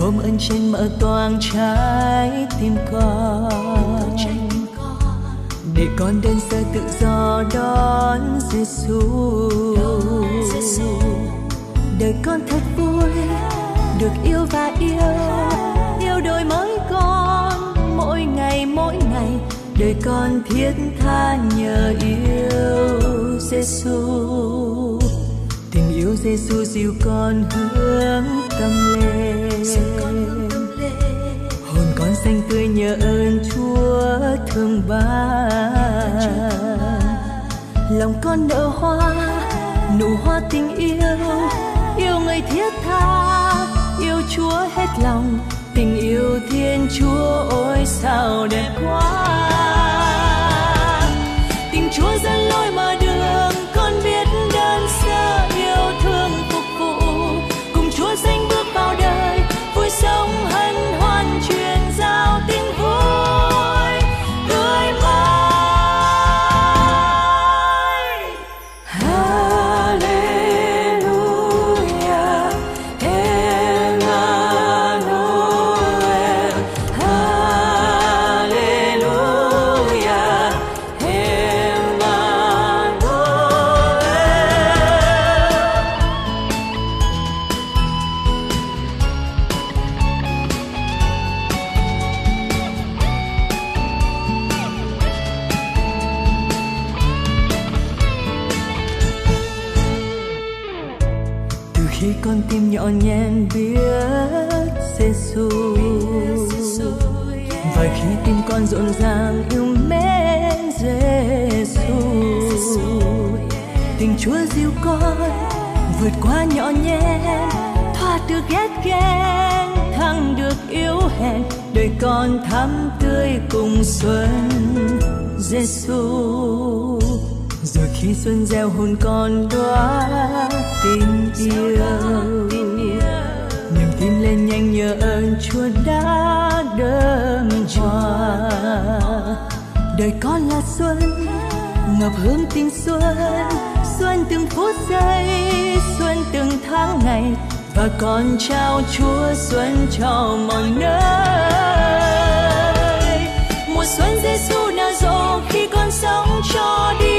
ôm ân trên mở toang trái tim con, để con đơn sơ tự do đón Giêsu. Đời con thật vui, được yêu và yêu đổi mới con mỗi ngày mỗi ngày. Đời con thiết tha nhờ yêu Giêsu. Tình yêu Giêsu dìu con hướng tâm lên, hồn con xanh tươi nhờ ơn Chúa thương ban. Lòng con nở hoa, nụ hoa tình yêu người thiết tha, yêu Chúa hết lòng. Tình yêu Thiên Chúa ôi sao đẹp quá. Tình Chúa dẫn lối mở đường, con biết đơn sơ yêu thương phục vụ. Cùng Chúa sánh bước vào đời, vui sống hân hoan truyền giao tiếng vui tươi mới. Hallelujah, Emmanuel, Hallelujah, Emmanuel. Từ khi con tim nhỏ nhen biết Giêsu, và khi tim con rộn ràng yêu mến Giêsu, tình Chúa dìu con vượt qua nhỏ nhen, thoát được ghét ghen, thắng được yếu hèn. Đời con thắm tươi cùng xuân Giêsu. Rồi khi xuân gieo hồn con đóa tình yêu, niềm tin lên nhanh nhờ ơn Chúa đã đơm hoa. Đời con là xuân, ngập hương tình xuân, xuân từng phút giây, xuân từng tháng ngày. Và con trao Chúa xuân cho mọi nơi. Mùa xuân Giêsu nở rộ khi con sống cho đi.